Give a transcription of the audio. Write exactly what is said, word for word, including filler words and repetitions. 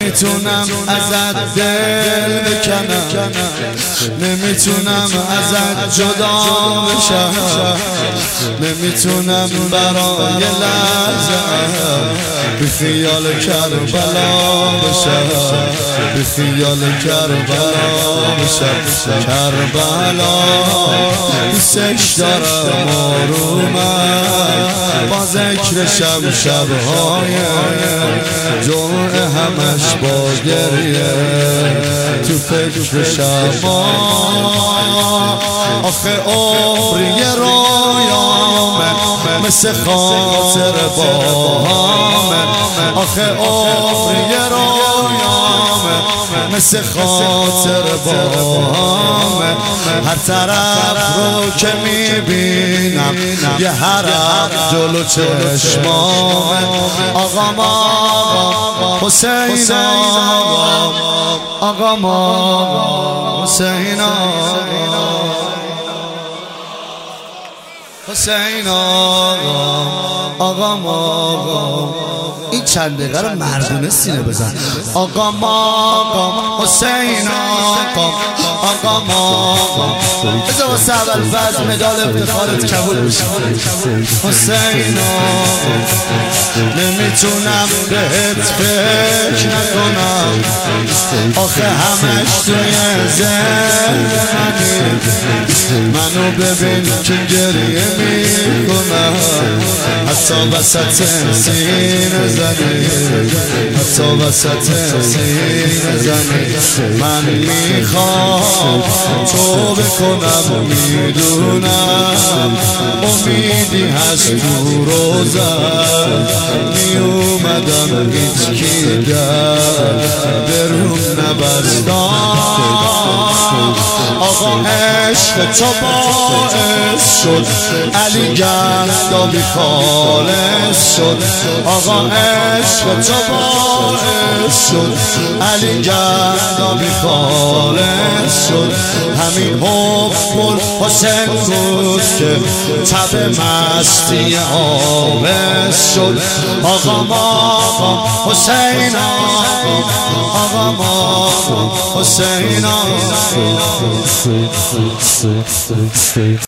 نمیتونم ازت دل بکنم، نمیتونم ازت جدا بشم، نمیتونم برای لحظه بی خیال کربلا بشم، بی خیال کربلا بشم. کربلا دوستش دارم آرومم، با ذکر شب شبهای جمعه همش با گریه تو فکر شما. آخه عمری رویامه مثل خاطر باهامه، آخه عمری رویامه مثل خاطر باهامه. هر طرف رو که میبینم یه حرف جلو چشمامه. آقام آقام حسین آقام، آقام آقام حسین آقام، حسین آقام، آقام آقام. این چند دقیقه رو مردونه سینه بزن. آقام آقام حسین آقام، آقام آقام. بذار واسه اول فصل مدال افتخارت قبول بشه. حسین آقام نمیتونم بهت فکر نکنم، آخه همش توی ذهن منی. منو ببین که گریه میکنم، حتی وسط سینه زنی، حتی وسط سینه زنی. من میخوام تو بکنم، میدونم امیدی هست تو روزم، میومدم هیچ کی در درون نبستم. آقا عشق تو باعث شد علی گردابی خالص شد، آقا عشق تو باعث شد علی گردابی خالص شد. همین حب حسین بود که تب مستی آویز شد. آقا آقا حسین آقا، آقا آقا حسین آقا.